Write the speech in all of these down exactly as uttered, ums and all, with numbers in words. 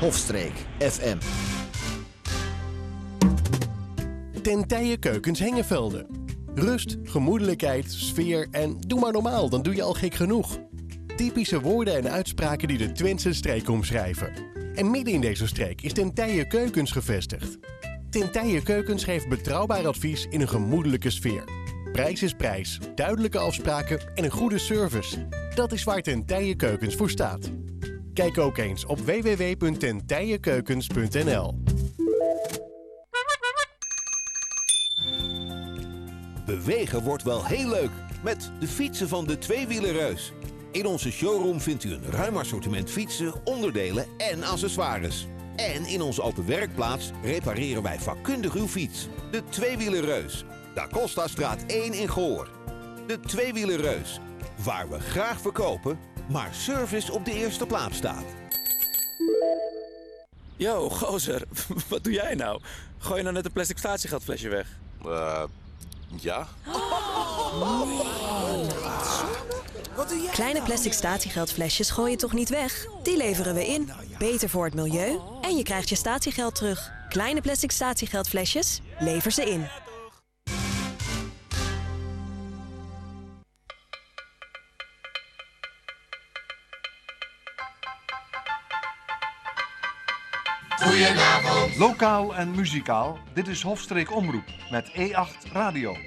Hofstreek F M. Ten Tije Keukens Hengevelde. Rust, gemoedelijkheid, sfeer en doe maar normaal, dan doe je al gek genoeg. Typische woorden en uitspraken die de Twentse streek omschrijven. En midden in deze streek is Ten Tije Keukens gevestigd. Ten Tije Keukens geeft betrouwbaar advies in een gemoedelijke sfeer. Prijs is prijs, duidelijke afspraken en een goede service. Dat is waar Ten Tije Keukens voor staat. Kijk ook eens op w w w punt ten tije keukens punt n l. Bewegen wordt wel heel leuk met de fietsen van de Tweewielerreus. In onze showroom vindt u een ruim assortiment fietsen, onderdelen en accessoires. En in onze open werkplaats repareren wij vakkundig uw fiets. De Tweewielerreus. Da Costastraat één in Goor. De Tweewielerreus. Waar we graag verkopen, maar service op de eerste plaats staat. Yo, gozer, wat doe jij nou? Gooi je nou net een plastic statiegeldflesje weg? Eh, uh, ja. Wat doe jij? Kleine plastic statiegeldflesjes gooi je toch niet weg? Die leveren we in. Beter voor het milieu. En je krijgt je statiegeld terug. Kleine plastic statiegeldflesjes, lever ze in. Goedenavond. Lokaal en muzikaal, dit is Hofstreek Omroep met E acht Radio.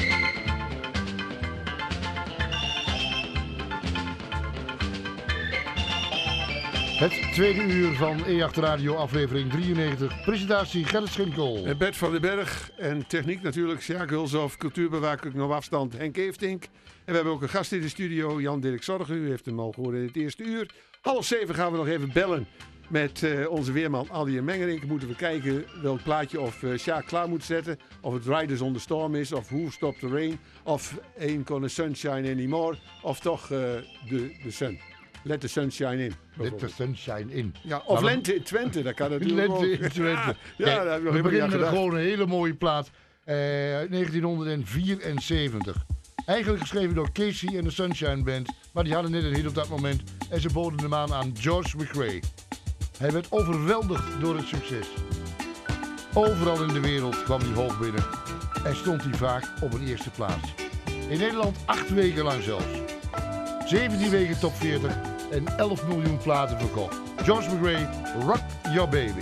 Het tweede uur van E acht Radio, aflevering drieënnegentig. Presentatie Gerrit Schinkel. En Bert van den Berg. En techniek natuurlijk Sjaak Hulshoff. Cultuurbewaker op afstand Henk Eeftink. En we hebben ook een gast in de studio, Jan-Dirk Zorgen. U heeft hem al gehoord in het eerste uur. Half zeven gaan we nog even bellen met uh, onze weerman Adi en Mengerink. Moeten we kijken welk plaatje of uh, Sjaak klaar moet zetten. Of het Riders on the Storm is. Of Who Stopped the Rain. Of Ain't Gonna Sunshine Anymore. Of toch uh, de, de Sun. Let the sunshine in. Let the sunshine in. Ja, of maar Lente in Twente, dat kan natuurlijk Lente ook. in Twente. Ja, ja, Kijk, daar heb ik nog we helemaal niet beginnen aan met gedacht. gewoon een hele mooie plaat. Uh, negentien vierenzeventig. Eigenlijk geschreven door Casey en de Sunshine Band. Maar die hadden net een hit op dat moment. En ze boden hem aan aan George McRae. Hij werd overweldigd door het succes. Overal in de wereld kwam hij hoog binnen. En stond hij vaak op een eerste plaats. In Nederland acht weken lang zelfs. zeventien weken top veertig en elf miljoen platen verkocht. George McRae, Rock Your Baby.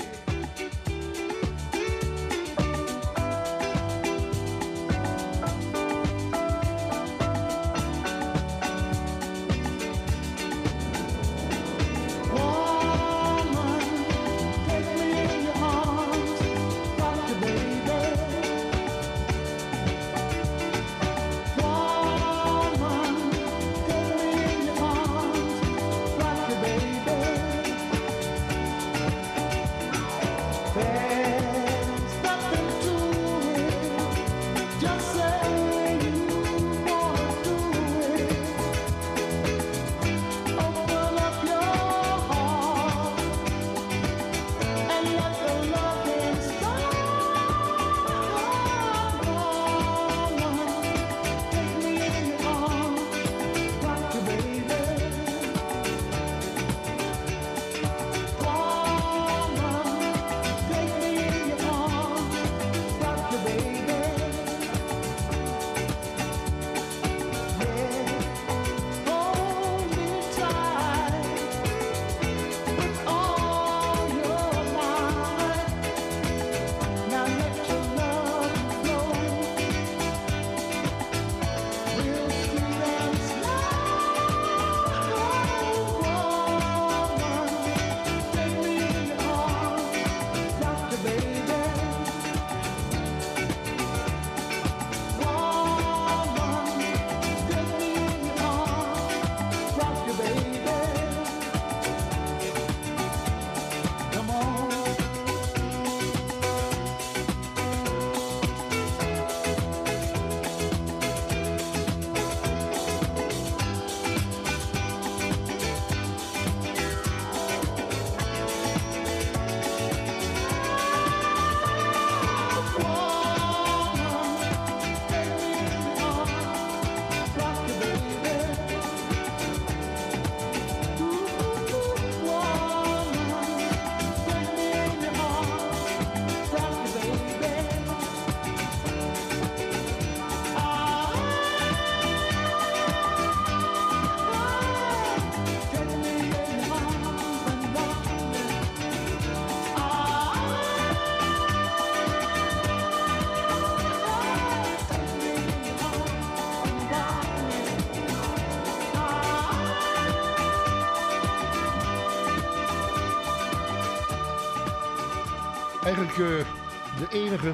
Eigenlijk uh, de enige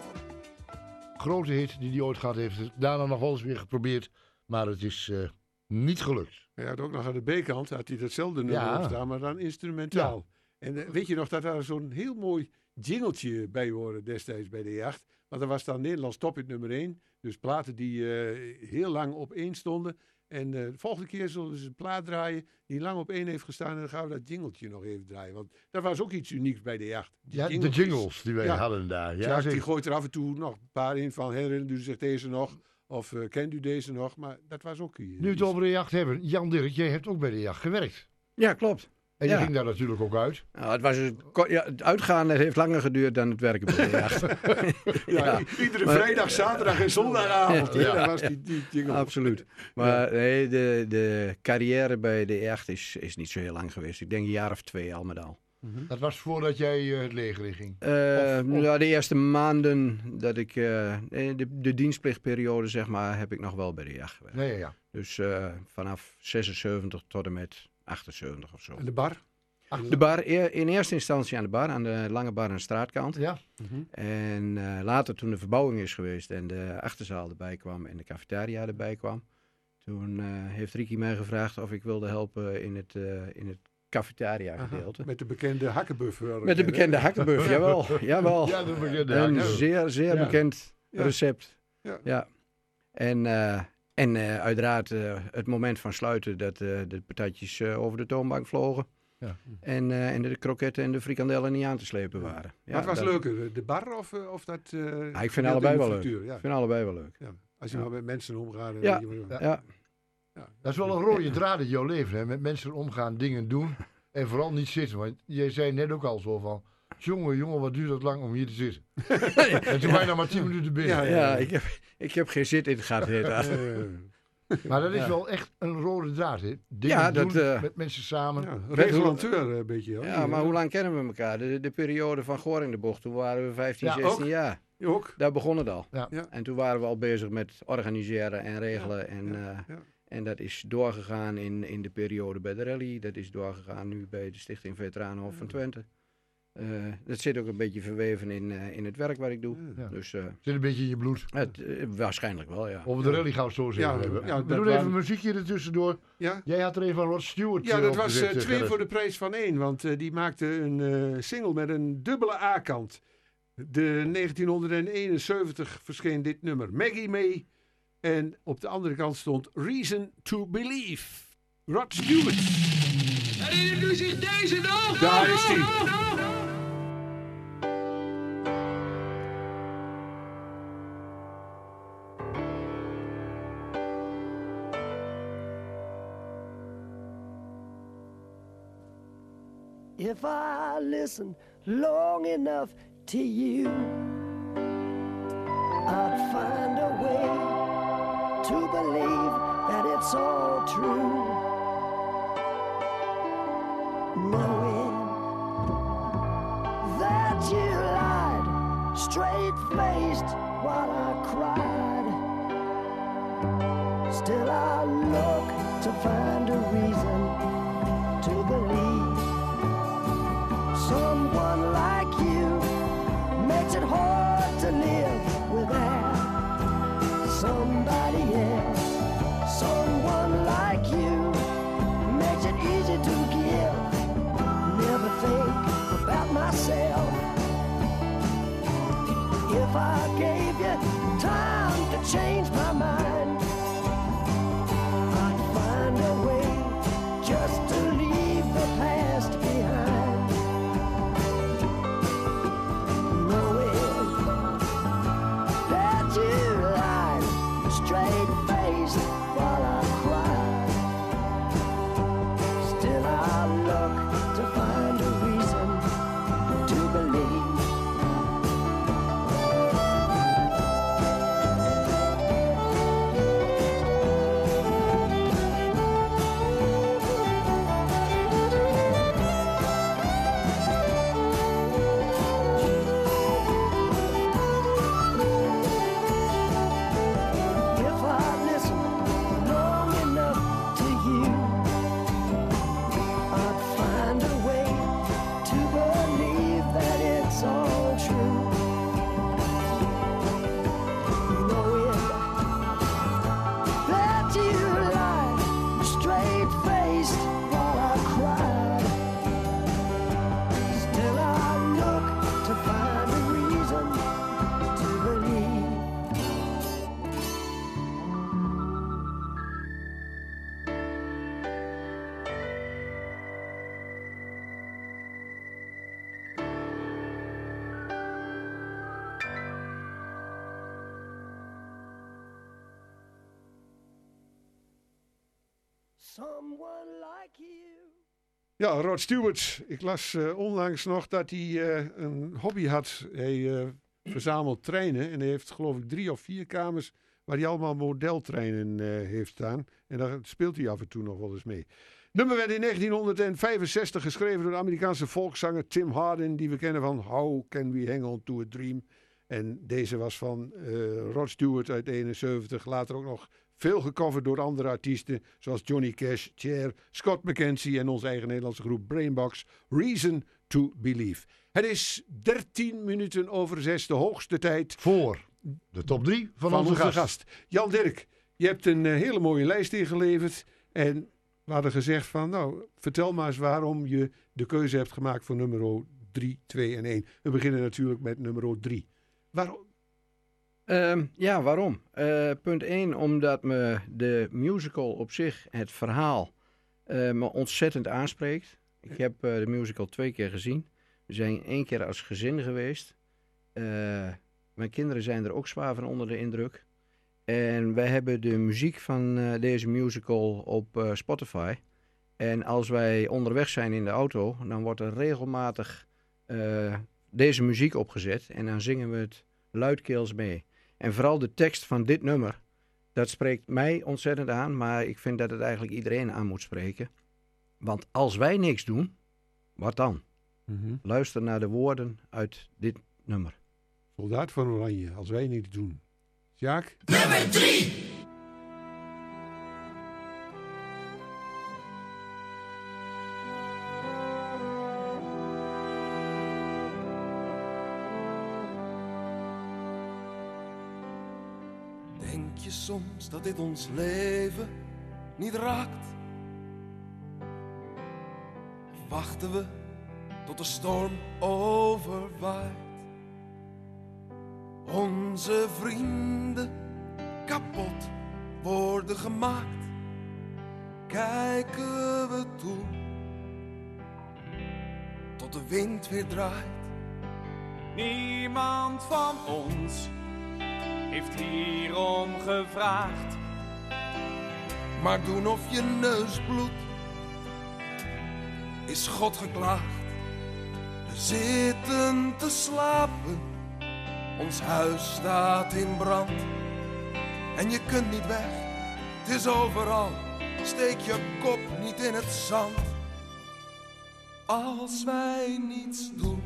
grote hit die hij ooit gehad heeft. Daarna nog wel eens weer geprobeerd, maar het is uh, niet gelukt. Hij had ook nog aan de B-kant, had hij datzelfde nummer Ja. op staan, maar dan instrumentaal. Ja. En uh, weet je nog dat daar zo'n heel mooi jingeltje bij hoorde destijds bij de jacht. Want dat was dan Nederlands tophit nummer één. Dus platen die uh, heel lang op één stonden. En uh, de volgende keer zullen ze een plaat draaien die lang op één heeft gestaan. En dan gaan we dat jingeltje nog even draaien. Want dat was ook iets unieks bij de jacht. Die Ja, jingeltjes. de jingles die wij Ja. hadden daar. Ja, Jack, zeker. die gooit er af en toe nog een paar in van herinnert u zich deze nog? Of uh, kent u deze nog? Maar dat was ook... Uh, Nu we het over de jacht hebben. Jan Dirk, jij hebt ook bij de jacht gewerkt. Ja, klopt. En je Ja. ging daar natuurlijk ook uit. Nou, het, was een ko- ja, het uitgaan het heeft langer geduurd dan het werken bij de jacht. ja, Ja. i- iedere Maar- vrijdag, zaterdag en zondagavond. Ja. Ja. Dat was die, die jingle. Absoluut. Maar nee, de, de carrière bij de jacht is, is niet zo heel lang geweest. Ik denk een jaar of twee al met al. Mm-hmm. Dat was voordat jij uh, het leger in ging. Uh, Of- of- Ja, de eerste maanden dat ik, uh, de, de dienstplichtperiode zeg maar, heb ik nog wel bij de jacht gewerkt. Nee, ja, ja. Dus uh, vanaf zesenzeventig tot en met achtenzeventig of zo. En de bar? De bar, eer- in eerste instantie aan de bar, aan de lange bar aan de straatkant. Ja. Mm-hmm. En uh, later toen de verbouwing is geweest en de achterzaal erbij kwam en de cafetaria erbij kwam. Toen uh, heeft Ricky mij gevraagd of ik wilde helpen in het, uh, in het cafetaria gedeelte. Met de bekende hakkenbuffer. Met de bekende hakkenbuff, jawel. jawel. Ja, de bekende Een hakkenbuff. zeer, zeer Ja. bekend Ja. recept. Ja. Ja. En, uh, en uh, uiteraard uh, het moment van sluiten dat uh, de patatjes uh, over de toonbank vlogen. Ja. En, uh, en de kroketten en de frikandellen niet aan te slepen waren. Ja, maar het was dat- leuker, de bar of, uh, of dat... Uh, Ja, ik vind gedeelte allebei in de wel leuk. frituur, Ja. Ik vind allebei wel leuk. Ja. Als je Ja. maar met mensen omgaat. dan Ja. weet je wat- Ja. Ja. Dat is wel een rode draad in jouw leven, hè? Met mensen omgaan, dingen doen en vooral niet zitten. Want jij zei net ook al zo van, jongen, jongen, wat duurt het lang om hier te zitten? En toen ben je nog maar tien minuten binnen. Ja, Ja, ik heb, ik heb geen zit in het gat. heet dat. Uh, Maar dat is Ja. wel echt een rode draad, hè? Dingen Ja, doen dat, uh, met mensen samen. ja, regulateur een beetje. Hoor. Ja, maar hoe lang kennen we elkaar? De, de periode van Goor in de Bocht, toen waren we vijftien, Ja, zestien ook. jaar. Je ook? Daar begon het al. Ja. Ja. En toen waren we al bezig met organiseren en regelen. En, Ja, uh, ja. en dat is doorgegaan in, in de periode bij de rally. Dat is doorgegaan nu bij de Stichting Veteranenhof van Twente. Uh, dat zit ook een beetje verweven in, uh, in het werk wat ik doe. Ja. Dus uh, Zit een beetje in je bloed. het, uh, waarschijnlijk wel, ja. Over de rally gaan we het zo zeggen. Ja, hebben. ja, We dat doen waren- even een muziekje ertussendoor. Ja? Jij had er even van Rod Stewart. Ja, eh, dat op was gezet, uh, eh, twee Gerrit. voor de prijs van één. Want uh, die maakte een uh, single met een dubbele A-kant. De negentienhonderdeenenzeventig verscheen dit nummer. Maggie May. En op de andere kant stond Reason to Believe. Rod Stewart. Herinnert u zich deze nog? Daar is die. If I listen long enough to you, I'd find a way to believe that it's all true. Knowing that you lied straight-faced while I cried, still I look to find a reason to believe. Someone like you makes it hard to live without somebody else. Someone like you makes it easy to give. Never think about myself. If I gave you time to change my mind, I'd find a way just someone like you. Ja, Rod Stewart. Ik las uh, onlangs nog dat hij uh, een hobby had. Hij uh, verzamelt treinen en hij heeft geloof ik drie of vier kamers waar hij allemaal modeltreinen uh, heeft staan. En daar speelt hij af en toe nog wel eens mee. Nummer werd in negentien vijfenzestig geschreven door de Amerikaanse volkszanger Tim Hardin, die we kennen van How Can We Hang On To A Dream. En deze was van uh, Rod Stewart uit eenenzeventig. Later ook nog veel gecoverd door andere artiesten zoals Johnny Cash, Cher, Scott McKenzie en onze eigen Nederlandse groep Brainbox. Reason To Believe. Het is dertien minuten over zes, de hoogste tijd voor de top drie van, van onze, onze gast. gast. Jan Dirk, je hebt een uh, hele mooie lijst ingeleverd en we hadden gezegd van, nou, vertel maar eens waarom je de keuze hebt gemaakt voor nummer drie, twee en één. We beginnen natuurlijk met nummer drie. Waarom? Um, ja, waarom? Uh, punt één, omdat me de musical op zich, het verhaal, uh, me ontzettend aanspreekt. Ik heb uh, de musical twee keer gezien. We zijn één keer als gezin geweest. Uh, mijn kinderen zijn er ook zwaar van onder de indruk. En wij hebben de muziek van uh, deze musical op uh, Spotify. En als wij onderweg zijn in de auto, dan wordt er regelmatig uh, deze muziek opgezet. En dan zingen we het luidkeels mee. En vooral de tekst van dit nummer, dat spreekt mij ontzettend aan. Maar ik vind dat het eigenlijk iedereen aan moet spreken. Want als wij niks doen, wat dan? Mm-hmm. Luister naar de woorden uit dit nummer. Soldaat van Oranje, als wij niks doen. Sjaak? Nummer drie! Denk je soms dat dit ons leven niet raakt? Wachten we tot de storm overwaait? Onze vrienden kapot worden gemaakt. Kijken we toe tot de wind weer draait. Niemand van ons heeft hierom gevraagd. Maar doen of je neus bloedt, is God geklaagd. We zitten te slapen, ons huis staat in brand. En je kunt niet weg, het is overal, steek je kop niet in het zand. Als wij niets doen,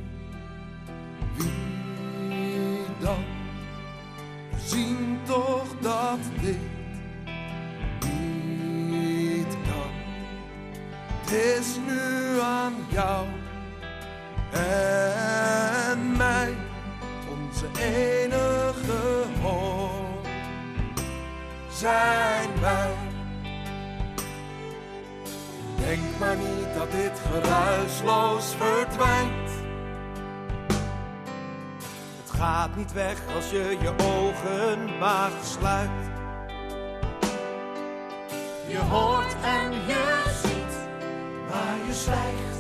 wie dan? We zien toch dat dit niet kan. Het is nu aan jou en mij, onze enige hoop zijn wij. Denk maar niet dat dit geruisloos verdwijnt. Het gaat niet weg als je je ogen maar sluit. Je hoort en je ziet, maar je zwijgt.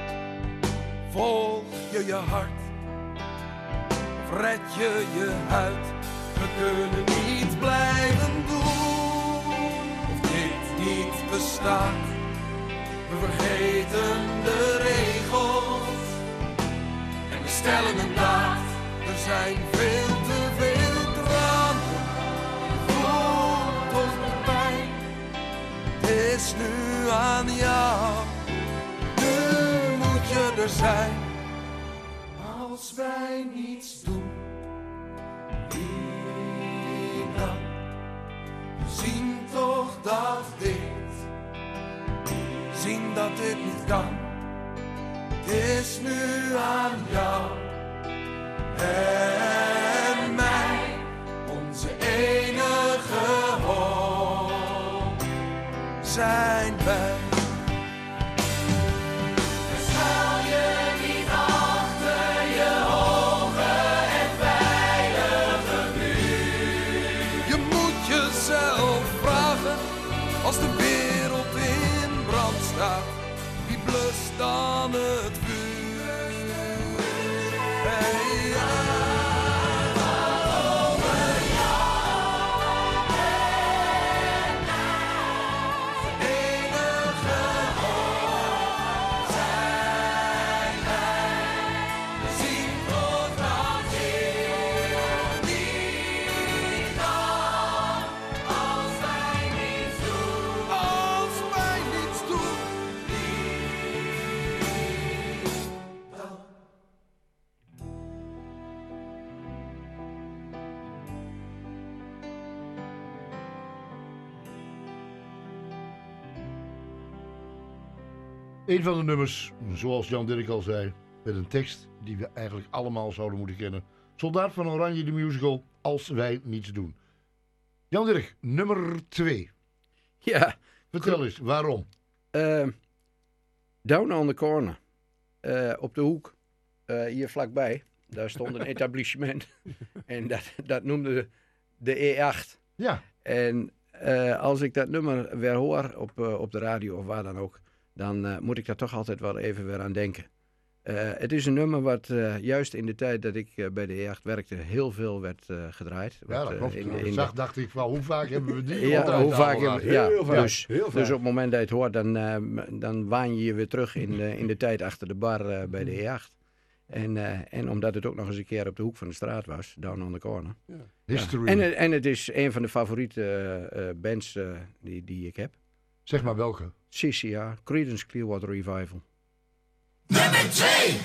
Volg je je hart, of red je je huid. We kunnen niet blijven doen of dit niet bestaat. We vergeten de regels en we stellen een daad. Er zijn veel te veel tranen, voel toch de pijn. Het is nu aan jou, nu moet je er zijn. Als wij niets doen, wie dan? We zien toch dat dit, zien dat dit niet kan. Het is nu aan jou en mij, onze enige hoop zijn wij. Schuil je niet achter je hoge en veilige muur. Je moet jezelf vragen, als de wereld in brand staat, wie blust dan het vuur? Hey, ja. De Een van de nummers, zoals Jan Dirk al zei, met een tekst die we eigenlijk allemaal zouden moeten kennen. Soldaat van Oranje, de musical, Als wij niets doen. Jan Dirk, nummer twee. Ja. Vertel eens, waarom? Uh, Down on the Corner. Uh, op de hoek. Uh, hier vlakbij. Daar stond een etablissement. En dat, dat noemde de, de E acht. Ja. En uh, als ik dat nummer weer hoor op, uh, op de radio of waar dan ook, dan uh, moet ik daar toch altijd wel even weer aan denken. Uh, het is een nummer wat uh, juist in de tijd dat ik uh, bij de E acht werkte heel veel werd uh, gedraaid. Ja, dat uh, klopt. In, in in zag, de... dacht ik, van, hoe vaak hebben we die? Ja, hoe vaak hebben we... Ja, heel vaak. dus, Heel vaak. dus op het moment dat je het hoort, dan, uh, dan waan je je weer terug in, uh, in de tijd achter de bar uh, bij de E acht. En, uh, en omdat het ook nog eens een keer op de hoek van de straat was, Down on the Corner. Ja. Ja. History. En, en het is een van de favoriete uh, uh, bands uh, die, die ik heb. Zeg maar welke? C C R, Creedence Clearwater Revival. Nummer twee!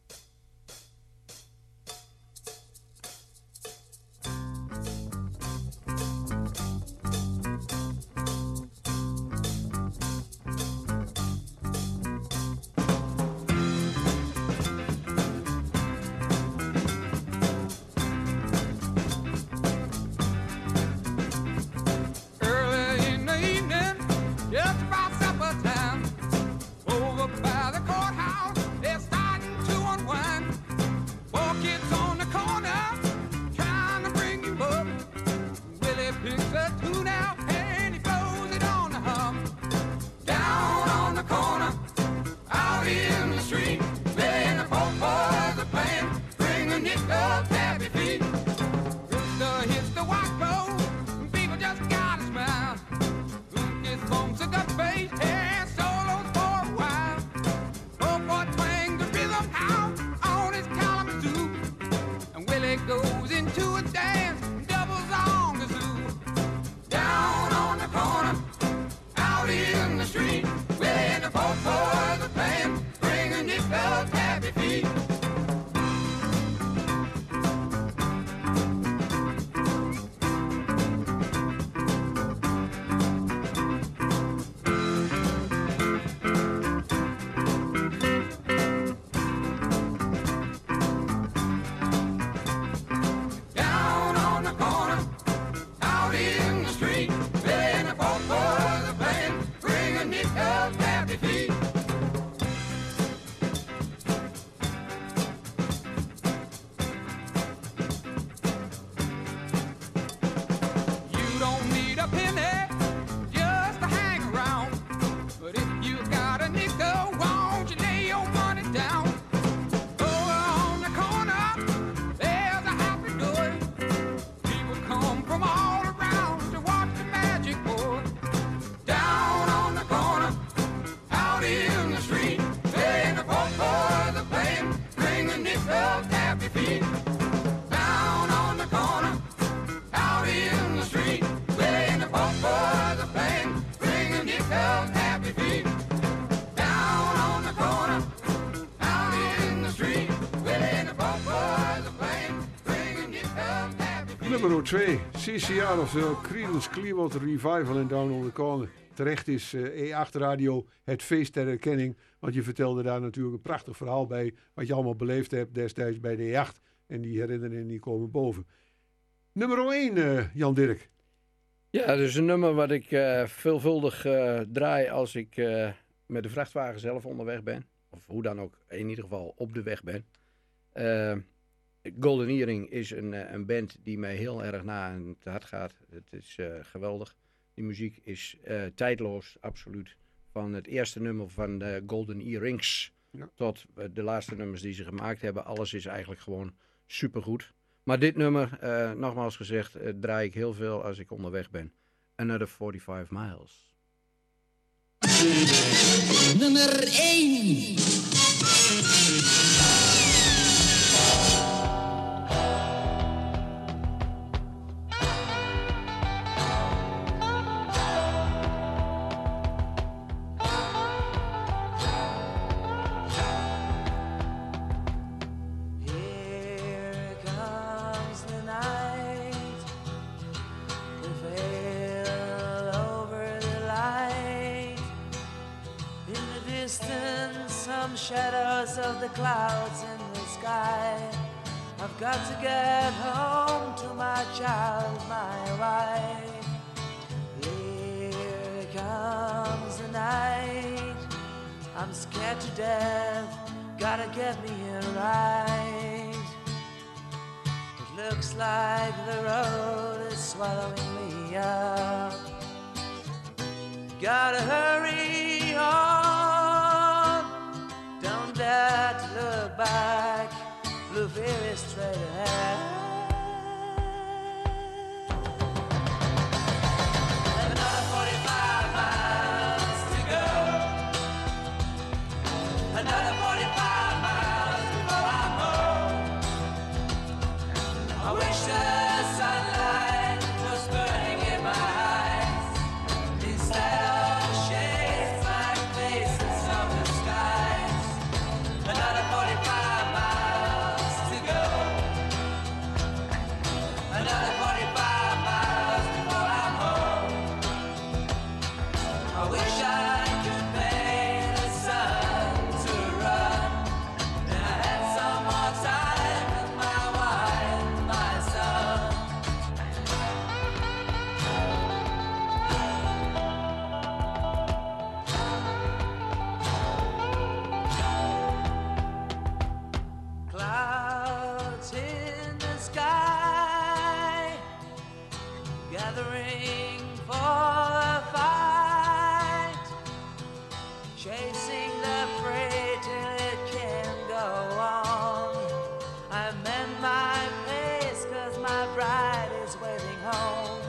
Nummer twee, C C R of uh, Creedence Clearwater Revival en Down on the Corner. Terecht is uh, E acht Radio het feest ter erkenning. Want je vertelde daar natuurlijk een prachtig verhaal bij. Wat je allemaal beleefd hebt destijds bij de E acht. En die herinneringen die komen boven. Nummer één, uh, Jan Dirk. Ja, dat is een nummer wat ik uh, veelvuldig uh, draai als ik uh, met de vrachtwagen zelf onderweg ben. Of hoe dan ook, in ieder geval op de weg ben. Uh, Golden Earring is een, uh, een band die mij heel erg na aan het hart gaat. Het is uh, geweldig. Die muziek is uh, tijdloos, absoluut. Van het eerste nummer van de Golden Earrings ja. tot uh, de laatste nummers die ze gemaakt hebben. Alles is eigenlijk gewoon supergoed. Maar dit nummer, uh, nogmaals gezegd, uh, draai ik heel veel als ik onderweg ben. Another forty-five miles. Nummer één. Distance some shadows of the clouds in the sky. I've got to get home to my child, my wife. Here comes the night. I'm scared to death. Gotta get me here right. It looks like the road is swallowing me up. Gotta hurry on. Don't dare to look back. Bluefield is straight ahead. Another forty-five miles to go. Another forty-five miles before I'm home. I wish the sunlight was burning in my eyes instead of shades like faces of the skies. Another forty-five miles to go. Another forty-five miles before I'm home. I wish I could pay the sun to run, and I had some more time with my wife, my son. Clouds in the sky, gathering for a fight, chasing the freight till it can't go on. I mend my pace 'cause my bride is waiting home.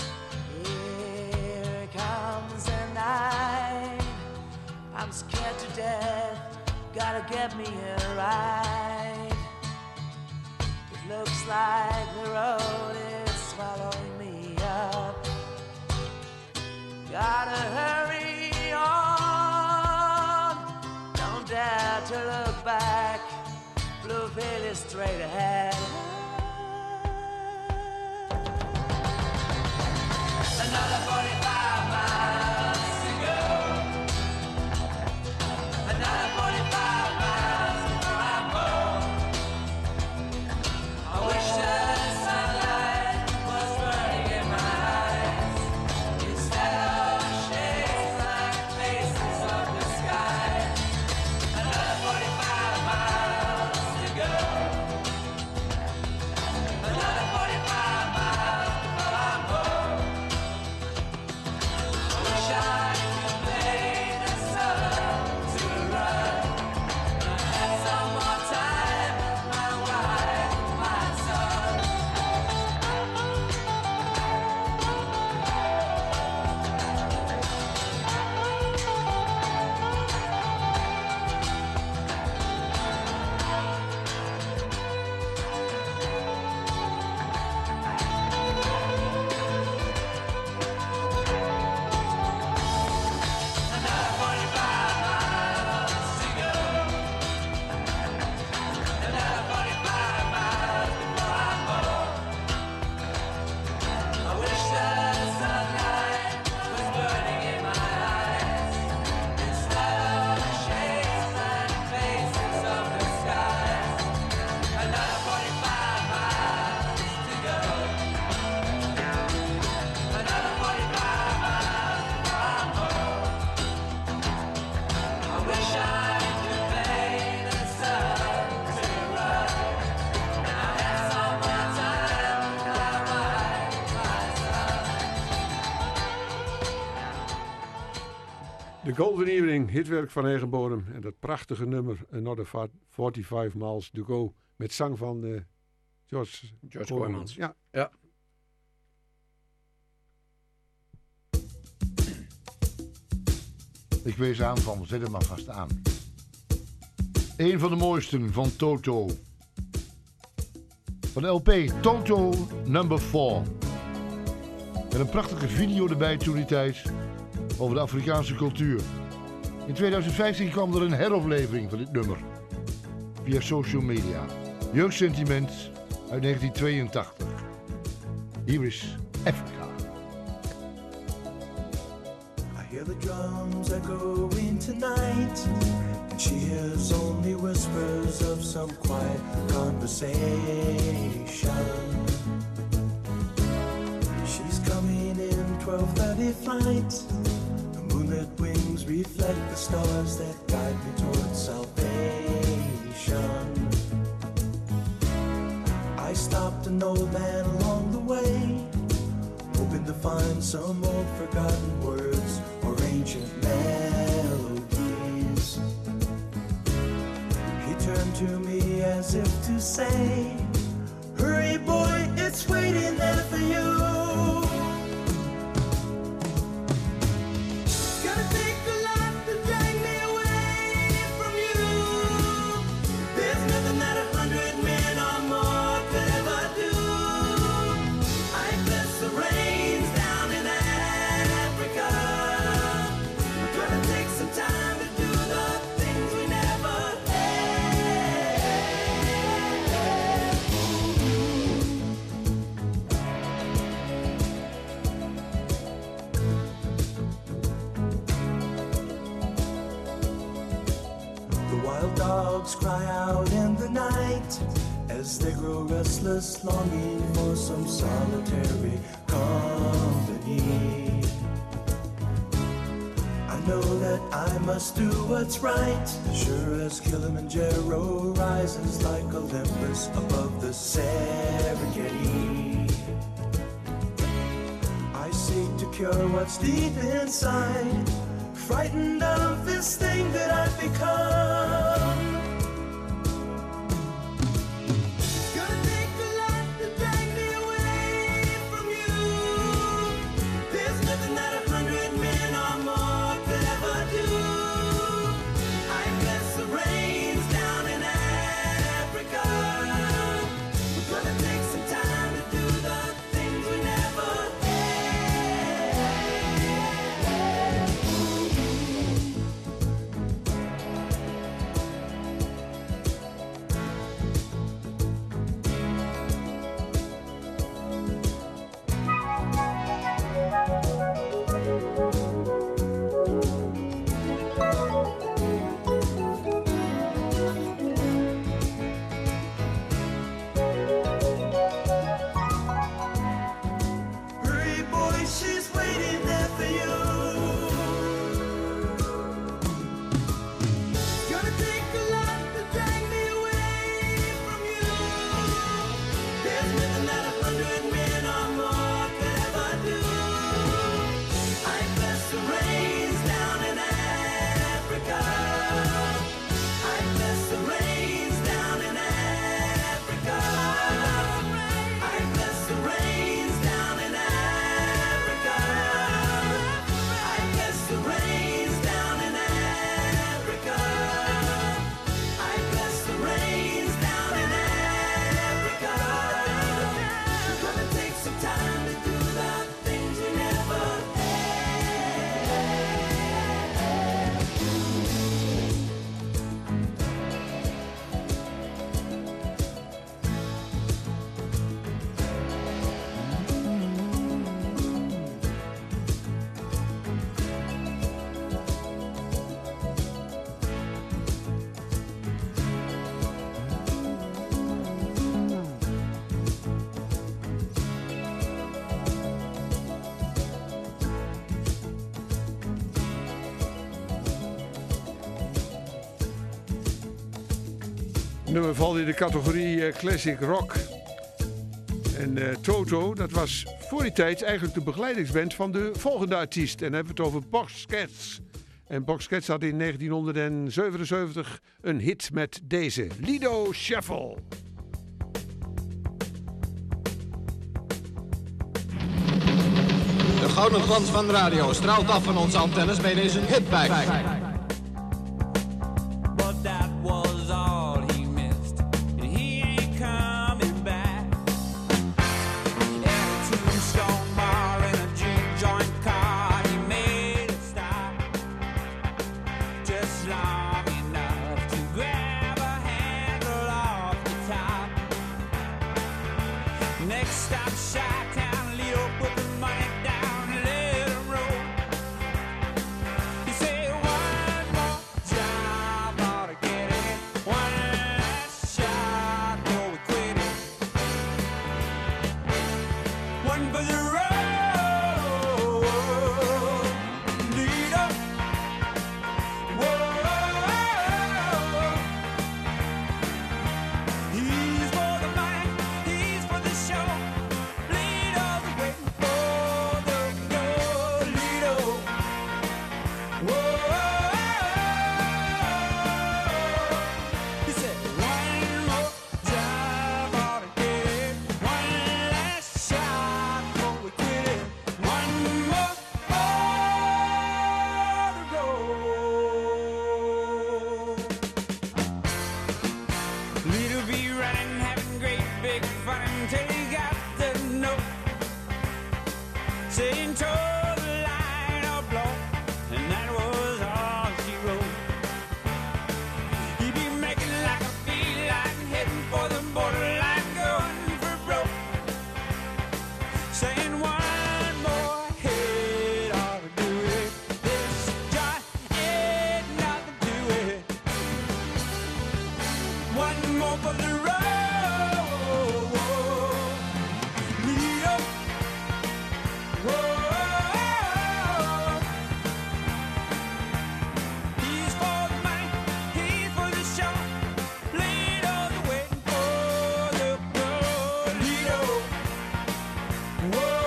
Here comes the night. I'm scared to death. Gotta get me here right. It looks like the road is swallowing me up. Gotta hurry on. Don't dare to look back. Bluefield is straight ahead. Another forty-five miles to go. Another forty-five miles before I'm home. I wish the sunlight was burning in my eyes instead of shades like faces of the sky. Another forty-five miles to go. Another forty-five miles before I'm home. I wish I could pay the sun to run. I had some more time with my wife, my son. Another forty-five miles to go. Another forty-five miles before I'm home. I wish the sunlight was burning in my eyes instead of shades like faces of the skies. Another forty-five miles to go. Another forty-five miles before I'm home. I wish I could pay the sun to run, and I had some more time with my wife, my son. De Golden Evening, hitwerk van eigen bodem. En dat prachtige nummer, Another forty-five Miles to Go. Met zang van uh, George, George Kooijmans. Ja. Ja. Ik wees aan van, zet hem maar vast aan. Een van de mooisten van Toto. Van de L P Toto number four. Met een prachtige video erbij toen die tijd over de Afrikaanse cultuur. In twintig vijftien kwam er een heropleving van dit nummer. Via social media. Jeugdsentiment uit negentien tweeëntachtig. Hier is Africa. I hear the drums echoing tonight, and she hears was only whispers of some quiet conversation. She's coming in twelve thirty flight. The moonlit wings reflect the stars that guide me towards salvation. I stopped an old man along the way, hoping to find some old forgotten words or ancient melodies. He turned to me as if to say, hurry boy, it's waiting there for you. Cry out in the night as they grow restless, longing for some solitary company. I know that I must do what's right, sure as Kilimanjaro rises like Olympus above the Serengeti. I seek to cure what's deep inside, frightened of this thing that I've become. Nummer valt in de categorie uh, Classic Rock. En uh, Toto, dat was voor die tijd eigenlijk de begeleidingsband van de volgende artiest. En dan hebben we het over Box Cats. En Box Cats had in negentienhonderdzevenenzeventig een hit met deze, Lido Shuffle. De gouden glans van de radio straalt af van onze antennes bij deze hitbag. He said, one more job ought to get it. more for the road. Lido, whoa. He's for the money, he's for the show. Lido, the way for the road. Lido, whoa.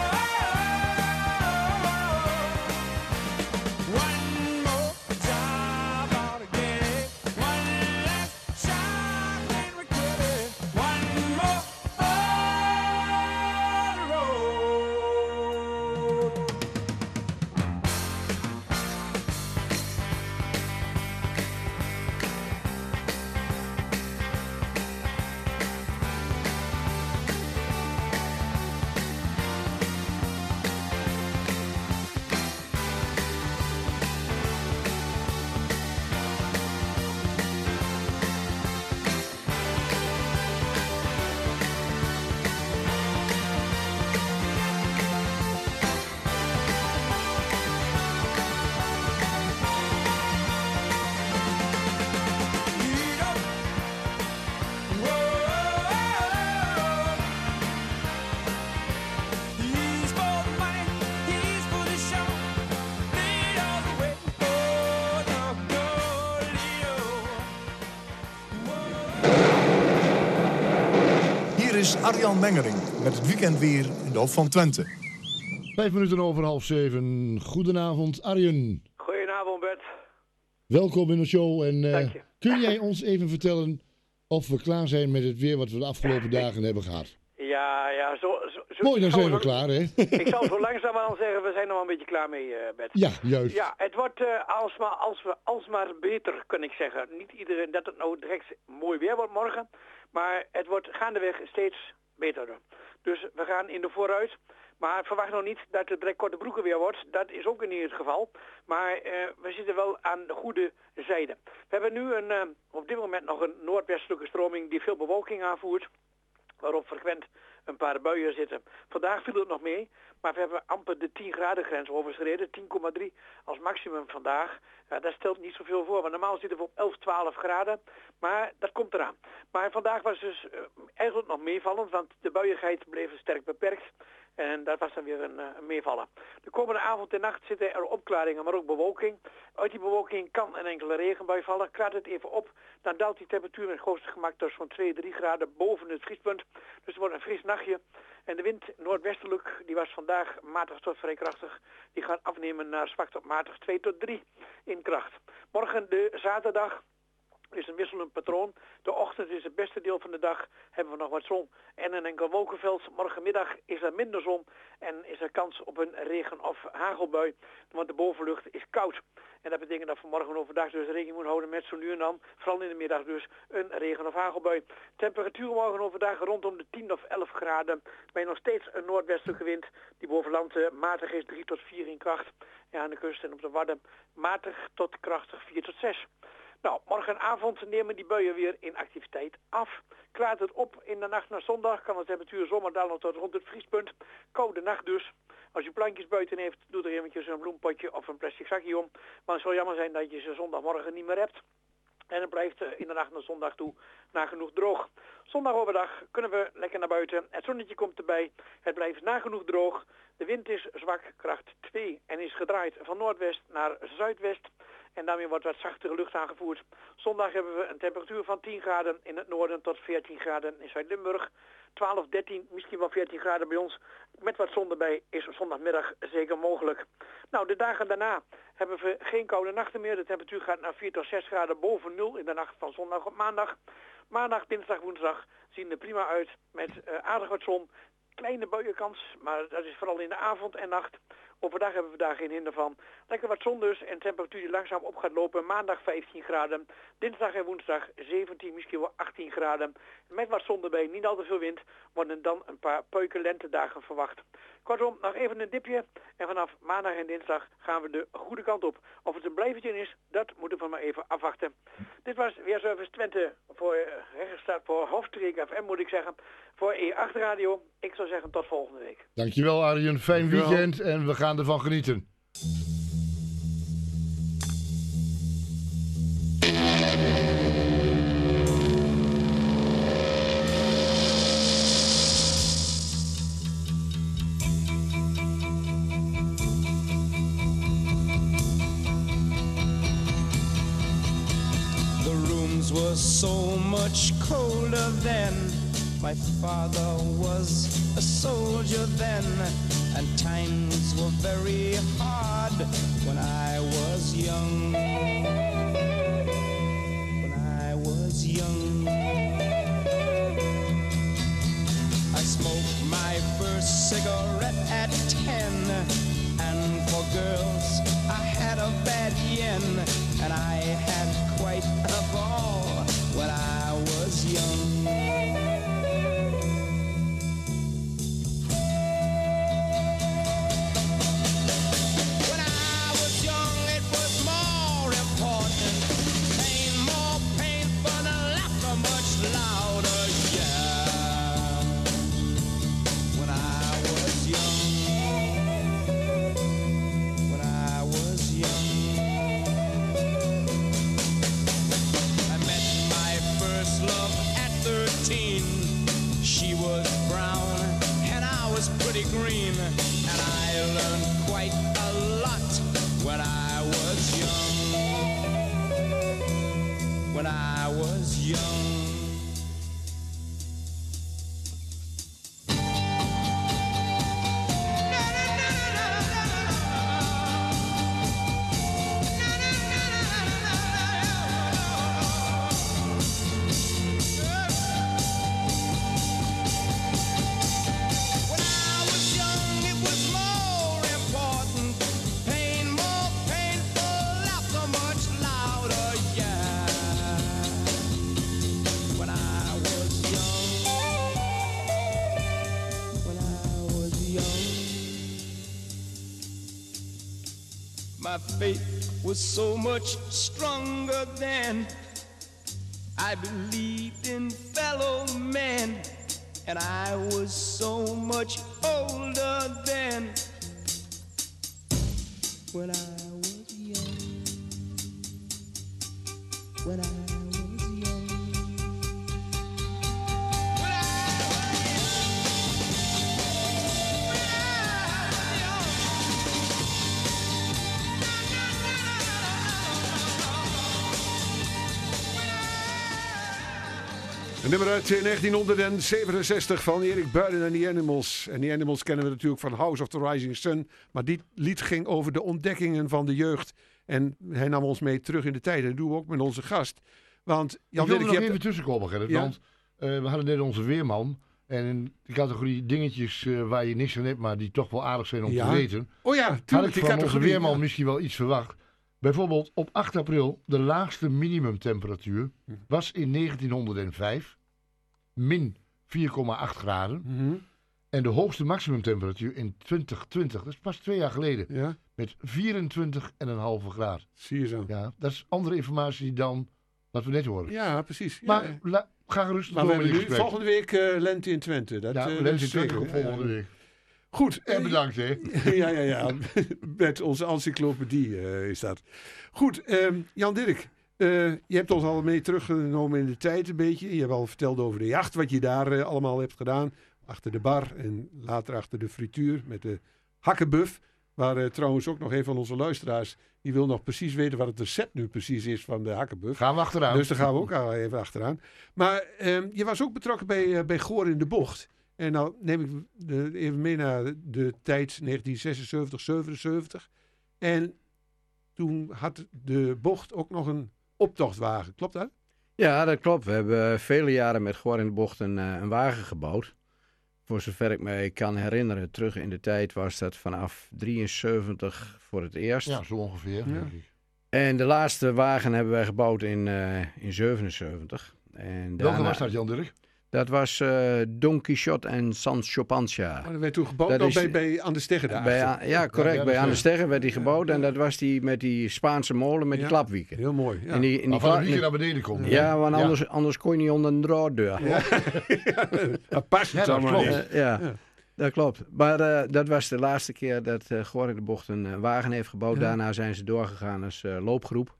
One more time, ought to get it. One last shot, and we get it. One more on the road. He's for the money, he's for the show. Lido, the way for the road. Lido. Hier is Arjan Mengering met het weekendweer in de Hof van Twente. Vijf minuten over half zeven. Goedenavond, Arjen. Goedenavond, Bert. Welkom in de show. En eh, Dank je. kun jij ons even vertellen of we klaar zijn met het weer wat we de afgelopen dagen hebben gehad? Ja, ja, zo... zo, zo Mooi, dan zou zijn we zo- klaar, hè? Ik zal zo langzaam aan zeggen, we zijn er wel een beetje klaar mee, eh, Bert. Ja, juist. Ja, het wordt eh, alsmaar, als we, alsmaar beter, kan ik zeggen. Niet iedereen dat het nou direct mooi weer wordt morgen, maar het wordt gaandeweg steeds beter. Dus we gaan in de vooruit. Maar verwacht nog niet dat het direct korte broeken weer wordt. Dat is ook niet het geval. Maar eh, we zitten wel aan de goede zijde. We hebben nu een, eh, op dit moment nog een noordwestelijke stroming die veel bewolking aanvoert. Waarop frequent een paar buien zitten. Vandaag viel het nog mee, maar we hebben amper de tien graden grens overschreden. tien komma drie als maximum vandaag. Ja, dat stelt niet zoveel voor, want normaal zitten we op elf, twaalf graden. Maar dat komt eraan. Maar vandaag was dus uh, eigenlijk nog meevallend, want de buiigheid bleef sterk beperkt. En dat was dan weer een, uh, een meevallen. De komende avond en nacht zitten er opklaringen, maar ook bewolking. Uit die bewolking kan een enkele regenbui vallen. Klaart het even op, dan daalt die temperatuur met grootste gemak tot zo'n twee, drie graden boven het vriespunt. Dus het wordt een fris nachtje. En de wind noordwestelijk, die was vandaag matig tot vrij krachtig. Die gaat afnemen naar zwak tot matig twee tot drie in kracht. Morgen de zaterdag is een wisselend patroon. De ochtend is het beste deel van de dag. Hebben we nog wat zon en een enkel wolkenveld. Morgenmiddag is er minder zon en is er kans op een regen- of hagelbui. Want de bovenlucht is koud. En dat betekent dat we morgen overdag dus rekening moeten houden met zo nu en dan, vooral in de middag dus, een regen- of hagelbui. Temperatuur morgen overdag rondom de tien of elf graden. Bij nog steeds een noordwestelijke wind die boven land uh, matig is, drie tot vier in kracht. Ja, aan de kust en op de Wadden matig tot krachtig vier tot zes. Nou, morgenavond nemen die buien weer in activiteit af. Klaart het op in de nacht naar zondag, kan de temperatuur zomaar dalen tot rond het vriespunt. Koude nacht dus. Als je plankjes buiten heeft, doe er eventjes een bloempotje of een plastic zakje om. Maar het zal jammer zijn dat je ze zondagmorgen niet meer hebt. En het blijft in de nacht naar zondag toe nagenoeg droog. Zondag overdag kunnen we lekker naar buiten. Het zonnetje komt erbij. Het blijft nagenoeg droog. De wind is zwak, kracht twee en is gedraaid van noordwest naar zuidwest. En daarmee wordt wat zachtere lucht aangevoerd. Zondag hebben we een temperatuur van tien graden in het noorden tot veertien graden in Zuid-Limburg. twaalf, dertien, misschien wel veertien graden bij ons. Met wat zon erbij is zondagmiddag zeker mogelijk. Nou, de dagen daarna hebben we geen koude nachten meer. De temperatuur gaat naar vier tot zes graden boven nul in de nacht van zondag op maandag. Maandag, dinsdag, woensdag zien er prima uit met uh, aardig wat zon. Kleine buienkans, maar dat is vooral in de avond en nacht. Overdag hebben we daar geen hinder van. Lekker wat zon dus en temperatuur die langzaam op gaat lopen. Maandag vijftien graden, dinsdag en woensdag zeventien, misschien wel achttien graden. Met wat zon erbij, niet al te veel wind, worden dan een paar peuken lentedagen verwacht. Kortom, nog even een dipje en vanaf maandag en dinsdag gaan we de goede kant op. Of het een blijvertje is, dat moeten we maar even afwachten. Dit was Weerservice Twente voor, uh, voor Hofstreek F M moet ik zeggen, voor E acht Radio. Ik zou zeggen tot volgende week. Dankjewel Arjen, fijn weekend en we gaan ervan genieten. times were so much colder then. My father was a soldier then, and times were very hard when I was young. When I was young, I smoked my first cigarette at ten, and for girls I had a bad yen, and I had quite a ball when I was young. Green, and I learned quite a lot when I was young. When I was young. My faith was so much stronger then. I believed in fellow men, and I was so much older then. When I was young, when I Een nummer uit negentienhonderdzevenenzestig van Erik Buiden en The Animals. En The Animals kennen we natuurlijk van House of the Rising Sun. Maar dit lied ging over de ontdekkingen van de jeugd. En hij nam ons mee terug in de tijd. En dat doen we ook met onze gast. Want Jan Ik wil er nog hebt... even tussenkomen, Gerrit. Ja? Want uh, we hadden net onze weerman. En in de categorie dingetjes uh, waar je niks aan hebt, maar die toch wel aardig zijn om Ja. te weten. Oh ja, had tuurlijk, ik die van onze categorie, weerman ja. misschien wel iets verwacht. Bijvoorbeeld op acht april, de laagste minimumtemperatuur was in negentienhonderdvijf min vier komma acht graden. Mhm. En de hoogste maximumtemperatuur in twintig twintig, dat is pas twee jaar geleden, Ja. met vierentwintig komma vijf graden. Zie je zo. Ja, dat is andere informatie dan wat we net horen. Ja, precies. Ja. Maar la, ga gerust Maar door we met hebben dit nu gesprek. volgende week uh, lente in Twente. Dat, Ja, uh, lente dat in is Twente zeker. komt volgende week. Goed. En uh, bedankt, hè. ja, ja, ja. Met onze encyclopedie uh, is dat. Goed, um, Jan Dirk. Uh, je hebt ons al mee teruggenomen in de tijd een beetje. Je hebt al verteld over de jacht, wat je daar uh, allemaal hebt gedaan. Achter de bar en later achter de frituur met de hakkenbuf. Waar uh, trouwens ook nog een van onze luisteraars, die wil nog precies weten wat het recept nu precies is van de hakkenbuf. Gaan we achteraan. Dus daar gaan we ook al even achteraan. Maar um, je was ook betrokken bij, uh, bij Goor in de Bocht. En nou neem ik de, even mee naar de tijd negentien zesenzeventig, zevenenzeventig. En toen had de Bocht ook nog een optochtwagen. Klopt dat? Ja, dat klopt. We hebben vele jaren met Goor in de Bocht een, uh, een wagen gebouwd. Voor zover ik me kan herinneren, terug in de tijd was dat vanaf drieënzeventig voor het eerst. Ja, zo ongeveer. Ja. Denk ik. En de laatste wagen hebben wij gebouwd in, uh, in zevenenzeventig. En Welke daarna, was dat, Jan Dirk? Dat was uh, Don Quixote en Sancho Panza. Maar dat werd toen gebouwd Dat nog is- bij, bij Aan de Steggen daar. Bij, A- ja, correct. Ja, ja, bij dat Aan de is- Steggen werd die gebouwd. En dat was die met die Spaanse molen met die Ja. klapwieken. Heel mooi. Ja. En die, en die Waarvan kla- een wieken naar beneden komt. Ja, want Ja. anders, anders kon je niet onder een draaddeur. Ja. dat past Ja, het dat allemaal klopt. niet. Eh, ja, Ja. dat klopt. Maar eh, dat was de laatste keer dat uh, Goor in de Bocht een uh, wagen heeft gebouwd. Ja. Daarna zijn ze doorgegaan als uh, loopgroep.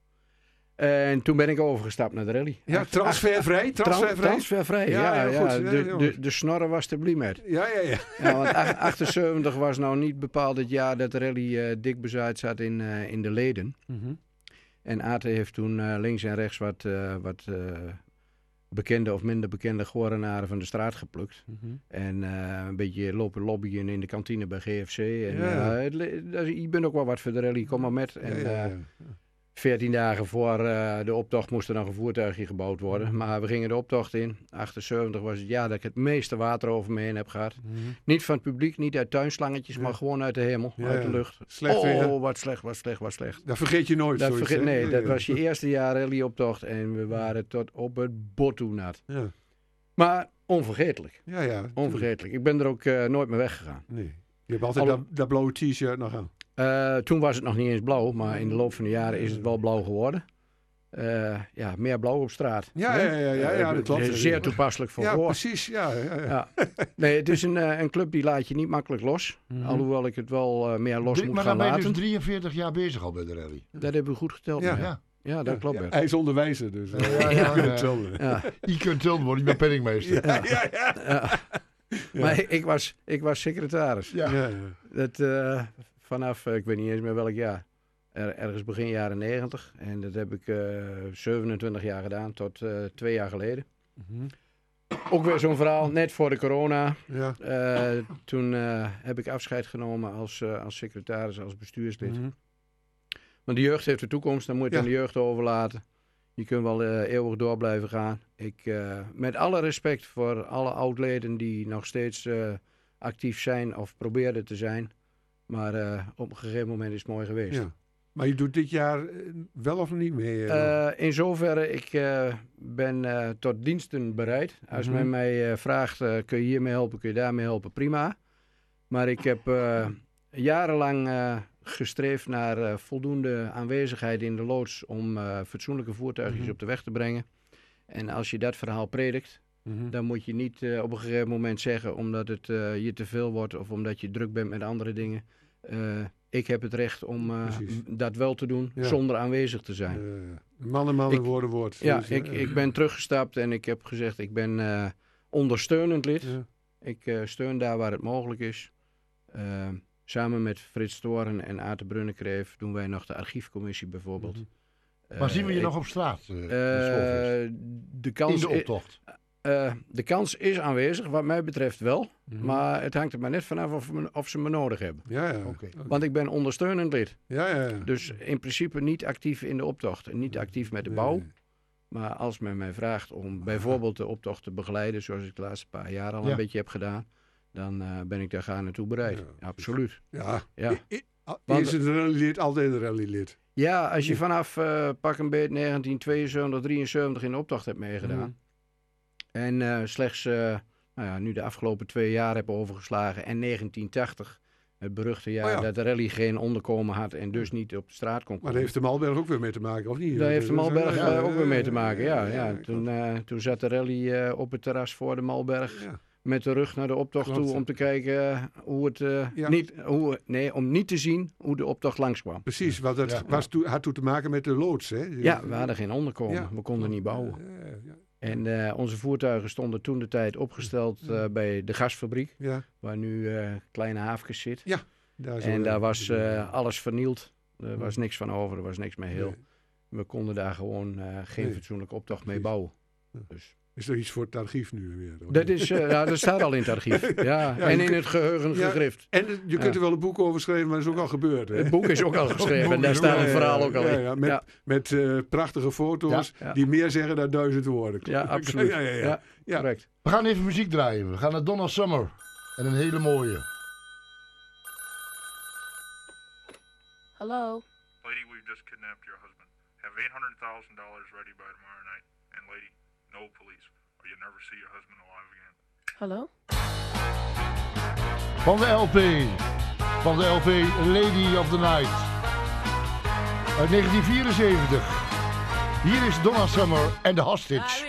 En toen ben ik overgestapt naar de rally. Ja, Ach- transfervrij. ach- tra- Transfervrij. transfervrij, Ja, ja. heel ja, goed. Ja, De, heel de, goed. de snorren was er blij met. Ja, ja, ja. Ja, want ach- achtenzeventig was nou niet bepaald het jaar dat de rally uh, dik bezaaid zat in, uh, in de leden. Mhm. En Ate heeft toen uh, links en rechts wat, uh, wat uh, bekende of minder bekende Gorenaren van de straat geplukt. Mm-hmm. En uh, een beetje lopen lobbyen in de kantine bij G F C. En, Ja. uh, het, dat, je bent ook wel wat voor de rally, kom maar met. En, Ja, ja, ja. uh, veertien dagen voor uh, de optocht moest er nog een voertuigje gebouwd worden. Maar we gingen de optocht in. achtenzeventig was het jaar dat ik het meeste water over me heen heb gehad. Mm-hmm. Niet van het publiek, niet uit tuinslangetjes, Ja. maar gewoon uit de hemel, Ja, uit de ja. lucht. Slecht oh, weer. wat slecht, wat slecht, wat slecht. Dat vergeet je nooit. Dat zoiets, vergeet, hè? nee, dat Ja. was je eerste jaar rallyoptocht en we waren tot op het bot toe nat. Ja. Maar onvergetelijk. Ja, ja. Onvergetelijk. Ik ben er ook uh, nooit meer weggegaan. Nee. Je hebt altijd Alle- dat, dat blauwe t-shirt nog aan. Uh, toen was het nog niet eens blauw, maar in de loop van de jaren is het wel blauw geworden. Uh, ja, meer blauw op straat. Ja, hè? ja, ja, ja, ja, Uh, dat klopt. Zeer toepasselijk voor Ja, Goor. precies. Ja, ja, ja. Ja. Nee, het is een, uh, een club die laat je niet makkelijk los. Mhm. Alhoewel ik het wel uh, meer los Drie- moet maar gaan dan ben je laten. dus drieënveertig jaar bezig al bij de rally. Dat hebben we goed geteld. Ja. Ja, Ja. ja dat klopt. Ja, Bert. hij is onderwijzer, dus. Ja, ja, ja, Je kunt ja. tellen. Ja. Je kunt tilden worden, ik ben penningmeester. Ja. Ja, ja. Ja. Ja. Maar ik, ik, was, ik was secretaris. Ja. Ja, ja. Dat, uh, vanaf, uh, ik weet niet eens meer welk jaar. Er, ergens begin jaren negentig. En dat heb ik uh, zevenentwintig jaar gedaan, tot uh, twee jaar geleden. Mhm. Ook weer zo'n verhaal, net voor de corona. Ja. Uh, toen uh, heb ik afscheid genomen als, uh, als secretaris, als bestuurslid. Mhm. Want de jeugd heeft de toekomst, dan moet je het Ja. aan de jeugd overlaten. Je kunt wel uh, eeuwig door blijven gaan. Ik, uh, met alle respect voor alle oudleden die nog steeds uh, actief zijn of probeerden te zijn. Maar uh, op een gegeven moment is het mooi geweest. Ja. Maar je doet dit jaar eh, wel of niet mee? eh? Uh, in zoverre, ik uh, ben uh, tot diensten bereid. Als Mhm. men mij uh, vraagt, uh, kun je hiermee helpen, kun je daarmee helpen, prima. Maar ik heb uh, jarenlang uh, gestreefd naar uh, voldoende aanwezigheid in de loods om uh, fatsoenlijke voertuigjes Mhm. op de weg te brengen. En als je dat verhaal predikt, Mhm. dan moet je niet uh, op een gegeven moment zeggen, omdat het uh, je te veel wordt of omdat je druk bent met andere dingen. Uh, ik heb het recht om uh, Precies. dat wel te doen Ja. zonder aanwezig te zijn. Eh, man en man en Ik- woorden woord. Ja, Dus, eh, ik, ik ben teruggestapt en ik heb gezegd, ik ben uh, ondersteunend lid. Ja. Ik uh, steun daar waar het mogelijk is. Uh, samen met Frits Toren en Aarte Brunnekreef doen wij nog de archiefcommissie bijvoorbeeld. Mhm. Maar zien we je ik- nog op straat? Uh, Uh, Schoolfeest? de kans in de i- optocht? uh, de kans is aanwezig, wat mij betreft wel. Mhm. Maar het hangt er maar net vanaf of, me- of ze me nodig hebben. Ja, ja. Oké. Want ik ben ondersteunend lid. Ja, ja, ja. Dus in principe niet actief in de optocht. En niet actief met de Nee, bouw. nee. Maar als men mij vraagt om bijvoorbeeld de optocht te begeleiden, zoals ik de laatste paar jaar al Ja. een beetje heb gedaan, dan uh, ben ik daar gaan naartoe bereid. Ja, Absoluut. Ja. Ja. I- I- al- Want- Eerst een rallylid, altijd een rallylid. Ja, als je vanaf uh, pak een beet negentien tweeënzeventig, drieënzeventig in de optocht hebt meegedaan. Mhm. En uh, slechts uh, nou ja, nu de afgelopen twee jaar heb overgeslagen. En negentien tachtig, het beruchte jaar Oh ja. dat de rally geen onderkomen had en dus niet op de straat kon Maar komen. daar heeft de Malberg ook weer mee te maken, of niet? Daar heeft de Malberg Ja, uh, ook weer mee te ja, maken, ja. ja, ja. ja, Toen, uh, toen zat de rally uh, op het terras voor de Malberg. Ja. Met de rug naar de optocht Klopt. toe om te kijken uh, hoe het uh, Ja. niet, hoe, nee, om niet te zien hoe de optocht langskwam. Precies, want dat Ja. was toen, had toen te maken met de loods, hè? Ja, we hadden geen onderkomen. Ja. We konden niet bouwen. Ja, ja, En uh, onze voertuigen stonden toen de tijd opgesteld uh, bij de gasfabriek, ja. waar nu uh, kleine haafjes zit. Ja, daar is En wel- daar was uh, alles vernield. Er Ja. was niks van over, er was niks meer heel. Nee. We konden daar gewoon uh, geen Nee. fatsoenlijke optocht mee Precies. bouwen. Ja. Dus. Is er iets voor het archief nu weer? hoor? Dat, is, uh, ja, dat staat al in het archief. Ja, Ja, en je in kunt- het geheugen Ja, gegrift. En je kunt Ja. er wel een boek over schrijven, maar dat is ook al gebeurd. Hè? Het boek is ook al geschreven en daar Ja, staat het ja, verhaal ja, ook al ja, in. ja, met Ja. met uh, prachtige foto's Ja. die meer zeggen dan duizend woorden. Ja, absoluut. Ja, ja, ja. Ja, Ja. correct. We gaan even muziek draaien. We gaan naar Donna Summer. En een hele mooie. Hello? Lady, we've just kidnapped your husband. Have eight hundred thousand dollars ready by tomorrow night. And lady, no police, or you'll never see your husband alive again. Hello? Van de L P. Van de L P Lady of the Night. Uit negentien vierenzeventig. Hier is Donna Summer en The Hostage.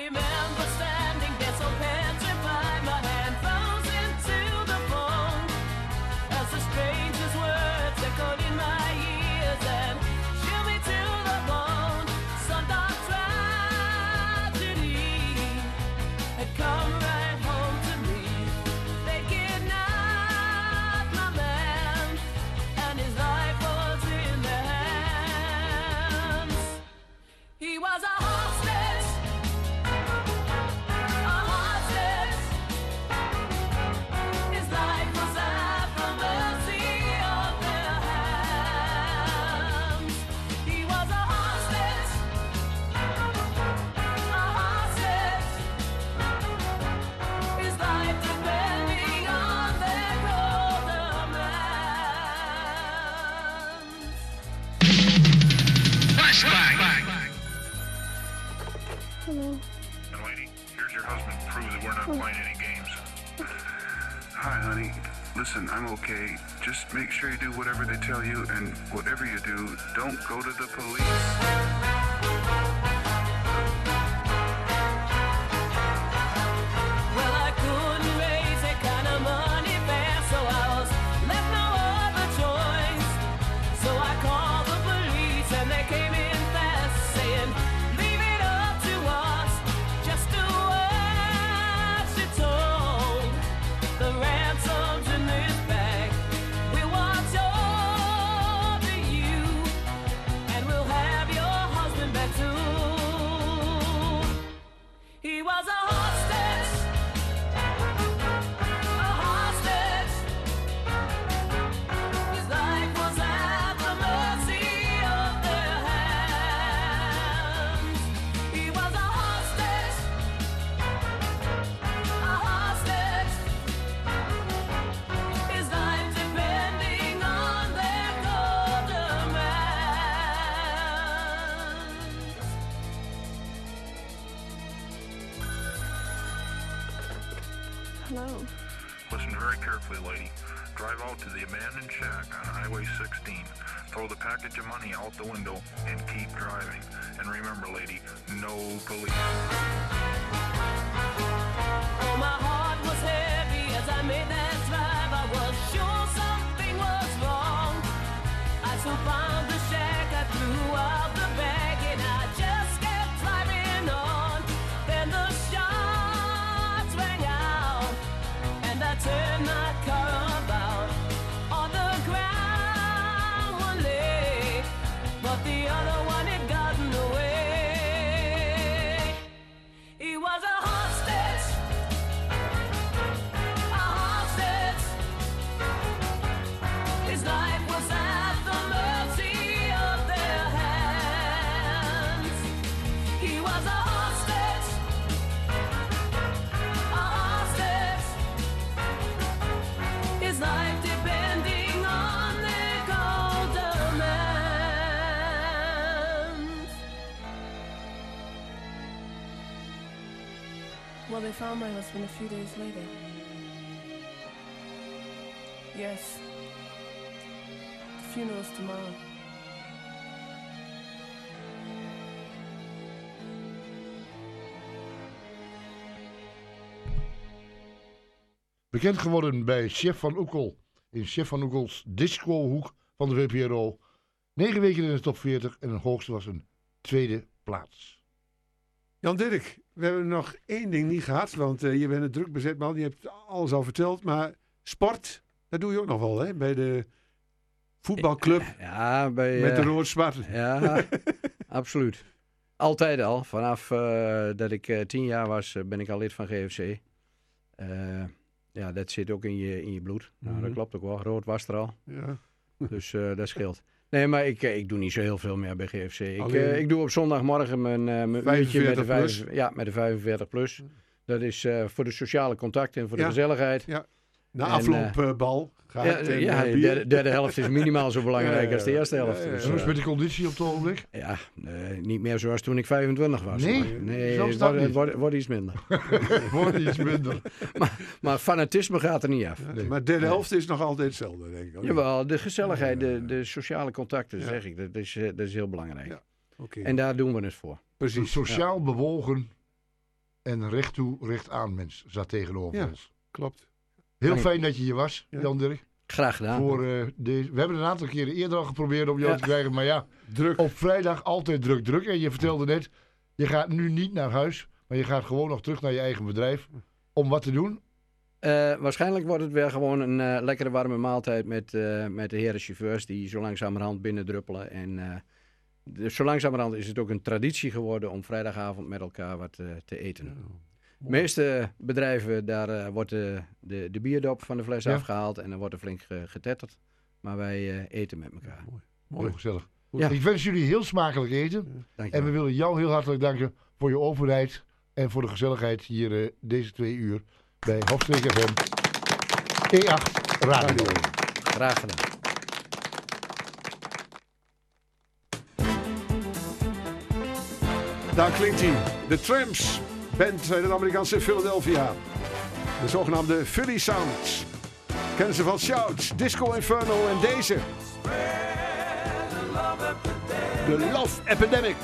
And his life was in their hands. And lady, here's your husband to prove that we're not playing any games. Hi, honey. Listen, I'm okay. Just make sure you do whatever they tell you, and whatever you do, don't go to the police. Well, I couldn't raise that kind of money fast, so I was left no other choice. So I called the police and they came in fast, saying, leave it up to us, just do what you're told. The ransom's in this bag, we'll watch over you, and we'll have your husband back soon. He was a hostage, a hostage. His life was at the mercy of their hands. He was a hostage, a hostage. His life depending on their cold demands. Hello. Listen very carefully, lady. Drive out to the abandoned shack on Highway sixteen. Throw the package of money out the window and keep driving. And remember, lady, no police. Oh, my heart was heavy as I made that drive. I was sure something was wrong. I soon found the shack, I threw out the bag, and I just kept driving on. Then the shots rang out, and I turned my car about. On the ground one lay, but the other one had gotten away. He was a hostage, a hostage. His life was at the mercy of their hands. He was a hostage, a hostage. His life depending on their cold demands. Well, they found my husband a few days later. Yes. The funeral's tomorrow. Bekend geworden bij Chef van Oekel. In Chef van Oekels discohoek van de V P R O. Negen weken in de top veertig en het hoogste was een tweede plaats. Jan Dirk, we hebben nog één ding niet gehad, want uh, je bent een druk bezet man, je hebt alles al verteld, maar sport, dat doe je ook nog wel, hè? Bij de voetbalclub ja, bij, met de uh, rood-zwart. Ja, absoluut. Altijd al. Vanaf uh, dat ik uh, tien jaar was, uh, ben ik al lid van G F C. Uh, ja, dat zit ook in je, in je bloed. Nou, Mhm. dat klopt ook wel. Rood was er al. Ja. Dus uh, dat scheelt. Nee, maar ik, ik doe niet zo heel veel meer bij G F C. Ik, Alleen- uh, ik doe op zondagmorgen mijn, uh, mijn uurtje met de, vijf, ja, met de vijfenveertig plus. Dat is uh, voor de sociale contacten en voor Ja. de gezelligheid. Ja. Na En, afloop uh, uh, bal. Gaat Ja, en, ja, uh, de bier. derde, derde helft is minimaal zo belangrijk Ja, ja, als de eerste helft. ja, ja, Dus, ja. Hoe is uh, het met de conditie op het ogenblik? Ja, uh, niet meer zoals toen ik vijfentwintig was. Nee? Maar, nee Zelfs het dat wordt, het niet? wordt, wordt iets minder. Wordt iets minder. maar, maar fanatisme gaat er niet af. Nee. Maar de derde helft is nog altijd hetzelfde, denk ik. Jawel, de gezelligheid, de, de sociale contacten, Ja. zeg ik, dat is, uh, dat is heel belangrijk. Ja. Okay. En daar doen we het voor. Een sociaal bewogen en recht toe, recht aan mens zat tegenover Ja, ons. klopt. Heel Dank- fijn dat je hier was, Ja. Jan Dirk. Graag gedaan. Voor, uh, deze, we hebben een aantal keren eerder al geprobeerd om jou Ja. te krijgen, maar ja, druk. Op vrijdag altijd druk, druk. En je vertelde net, je gaat nu niet naar huis, maar je gaat gewoon nog terug naar je eigen bedrijf. Om wat te doen? Uh, waarschijnlijk wordt het weer gewoon een uh, lekkere warme maaltijd met, uh, met de heren chauffeurs die zo langzamerhand binnendruppelen. En uh, dus zo langzamerhand is het ook een traditie geworden om vrijdagavond met elkaar wat uh, te eten. De meeste bedrijven, daar uh, wordt de, de, de bierdop van de fles Ja. afgehaald en dan wordt er flink uh, getetterd. Maar wij uh, eten met elkaar. Mooi. Heel gezellig. Ja. Ik wens jullie heel smakelijk eten. Dank je En we wel. willen jou heel hartelijk danken voor je openheid en voor de gezelligheid hier uh, deze twee uur bij Hofstreek F M E acht Radio. Graag gedaan. Daar klinkt hij. De Tramps. band uit het Amerikaanse Philadelphia. De zogenaamde Philly Sounds. Kennen ze van Shouts, Disco Inferno en deze. The Love Epidemic.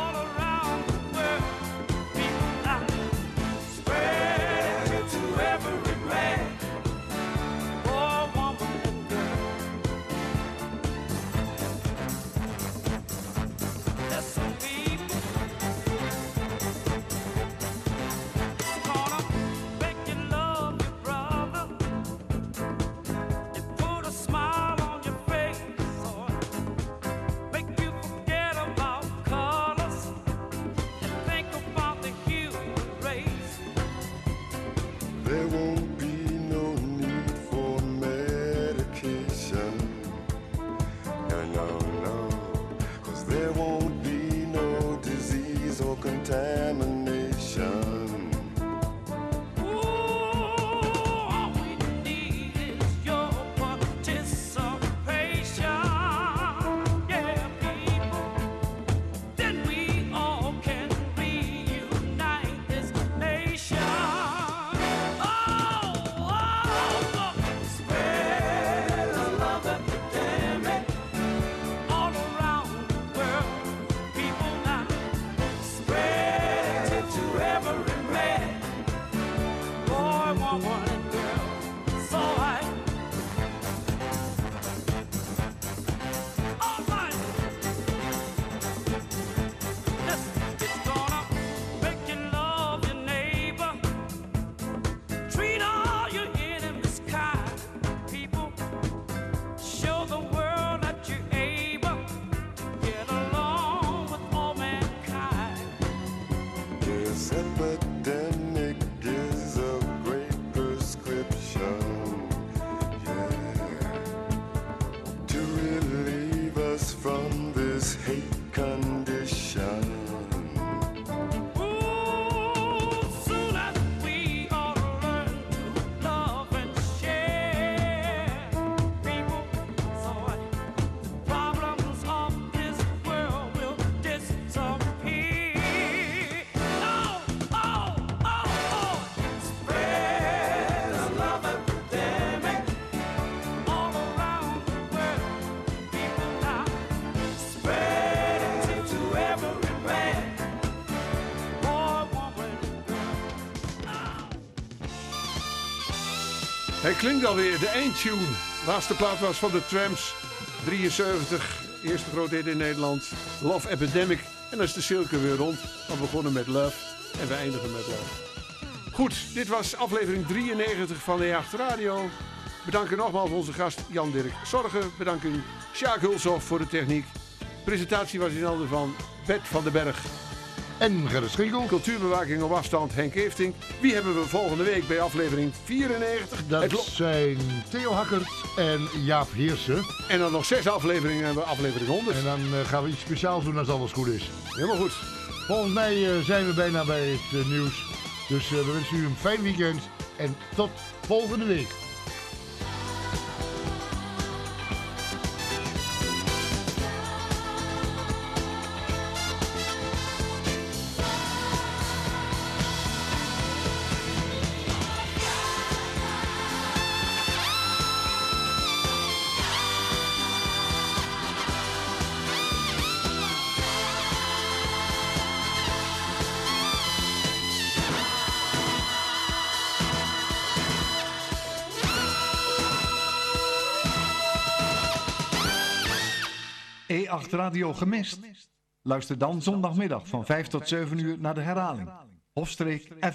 There won't be no need for medication. No, no, no. 'Cause there won't be no disease or contamination. Epidemic is a great prescription, yeah, to relieve us from this hate condition. Ooh, soon as we all learn to love and share, people, so the problems of this world will disappear. Hij klinkt alweer, de eindtune. Laatste plaat was van de Tramps, drieënzeventig. Eerste grote hit in Nederland. Love Epidemic. En dan is de cirkel weer rond. We begonnen met Love en we eindigen met Love. Goed, dit was aflevering drieënnegentig van E acht Radio. Bedanken nogmaals onze gast Jan-Dirk Zorgen. Bedanken Sjaak Hulshoff voor de techniek. Presentatie was in handen van Bert van den Berg. En Gerrit Schinkel. Cultuurbewaking op afstand Henk Eefting. Wie hebben we volgende week bij aflevering vierennegentig? Dat lo- zijn Theo Hakkert en Jaap Heersen. En dan nog zes afleveringen en we aflevering honderd. En dan uh, gaan we iets speciaals doen als alles goed is. Helemaal goed. Volgens mij uh, zijn we bijna bij het uh, nieuws. Dus uh, we wensen u een fijn weekend en tot volgende week. E acht Radio gemist? Luister dan zondagmiddag van vijf tot zeven uur naar de herhaling. Hofstreek F